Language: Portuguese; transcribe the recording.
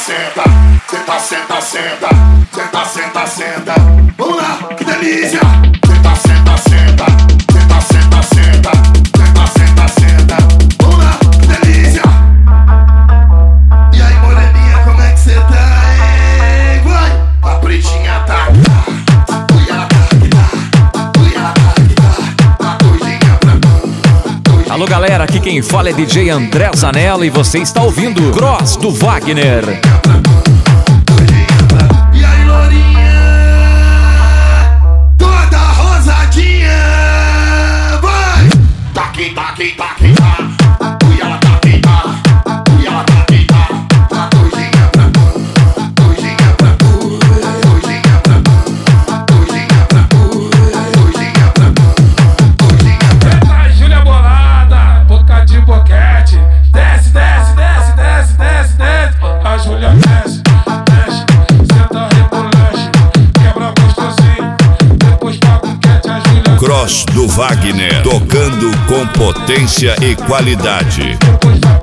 senta, senta, senta, senta, senta, senta, senta. Vamos lá, que delícia! Senta, senta, senta, senta, senta, senta, senta, senta, senta. Vamos lá, que delícia! E aí, moreninha, como é que cê tá, hein? Vai! A pretinha tá. Alô galera, aqui quem fala é DJ André Zanella e você está ouvindo Cross do Wagner. E aí, lourinha, toda rosadinha, vai! Taqui, taqui, taqui, tá. Ui, ela taqui, tá. Ui, ela taqui, tá. Uma coisinha pra tu, coisinha pra tu, coisinha pra tu, coisinha pra tu, coisinha pra tu, coisinha pra tu. Eita, Júlia bolada, boca de boquete. Desce, desce, desce, desce, desce, desce. A Júlia desce, desce, senta rebolete. Quebra gostosinho, depois paga um quete. A Júlia Cross do Wagner, tocando com potência e qualidade. depois